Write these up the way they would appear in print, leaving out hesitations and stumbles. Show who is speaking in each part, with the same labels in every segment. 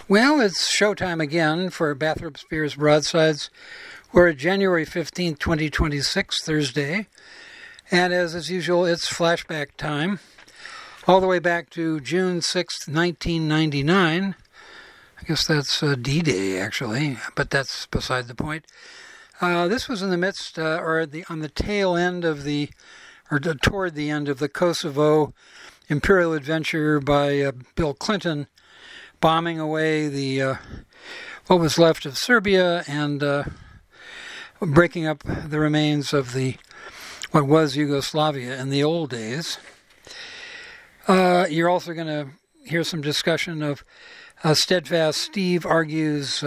Speaker 1: Well, it's showtime again for Bathrop Spears Broadsides. We're at January 15th, 2026, Thursday. And as is usual, it's flashback time. All the way back to June 6th, 1999. I guess that's D-Day, actually, but that's beside the point. This was in the midst, on the tail end of toward the end of the Kosovo imperial adventure by Bill Clinton, bombing away what was left of Serbia and breaking up the remains of what was Yugoslavia in the old days. You're also going to hear some discussion of Steadfast Steve argues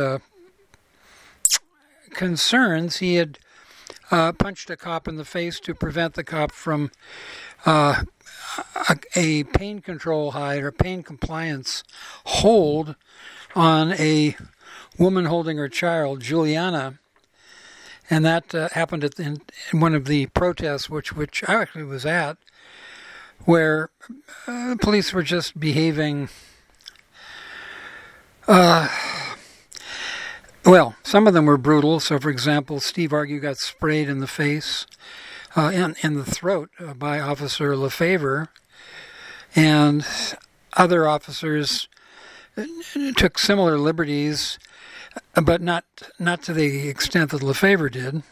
Speaker 1: concerns. He had punched a cop in the face to prevent the cop from a pain control hide or pain compliance hold on a woman holding her child, Juliana. And that happened in one of the protests, which I actually was at, where police were just behaving. Well, some of them were brutal. So, for example, Steve Argue got sprayed in the face, in the throat by Officer Lefevre, and other officers took similar liberties, but not to the extent that Lefevre did.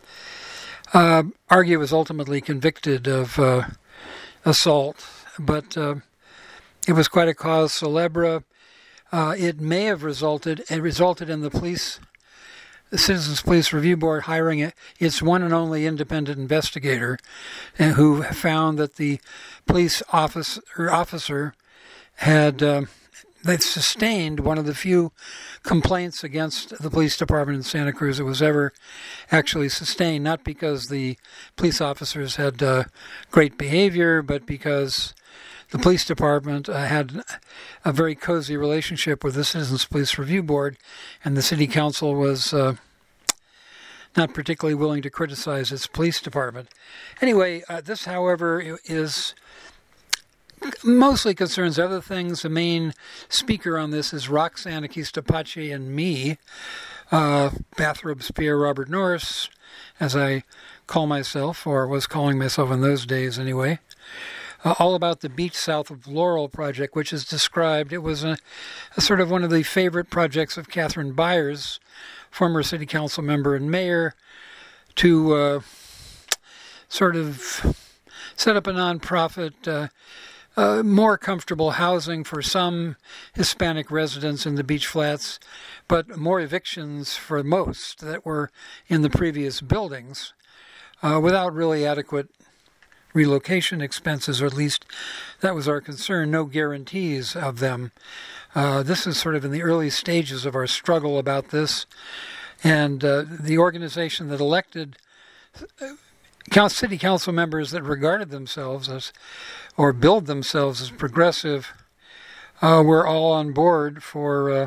Speaker 1: Argue was ultimately convicted of assault, but it was quite a cause célèbre. It may have resulted in the Citizens Police Review Board hiring its one and only independent investigator, who found that the police officer had they'd sustained one of the few complaints against the police department in Santa Cruz that was ever actually sustained, not because the police officers had great behavior, but because the police department had a very cozy relationship with the Citizens Police Review Board, and the city council was not particularly willing to criticize its police department. Anyway, this, however, is mostly concerns other things. The main speaker on this is Roxanne Akistapache and me, Bathrop Spear Robert Norris, as I call myself, or was calling myself in those days anyway. All about the Beach South of Laurel project, which is described. It was a sort of one of the favorite projects of Catherine Byers, former city council member and mayor, to sort of set up a nonprofit, more comfortable housing for some Hispanic residents in the beach flats, but more evictions for most that were in the previous buildings, without really adequate relocation expenses, or at least that was our concern, no guarantees of them. This is sort of in the early stages of our struggle about this, and the organization that elected city council members that regarded themselves as, or billed themselves as progressive, were all on board for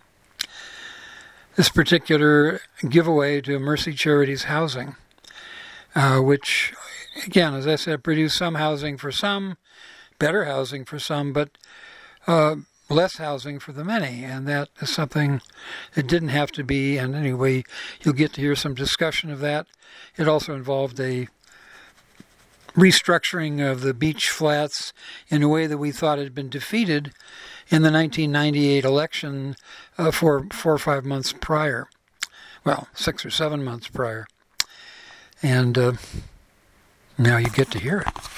Speaker 1: this particular giveaway to Mercy Charities housing, which, again, as I said, produced some housing for some, better housing for some, but less housing for the many. And that is something it didn't have to be. And anyway, you'll get to hear some discussion of that. It also involved a restructuring of the beach flats in a way that we thought had been defeated in the 1998 election for 4 or 5 months prior. Well, 6 or 7 months prior. And now you get to hear it.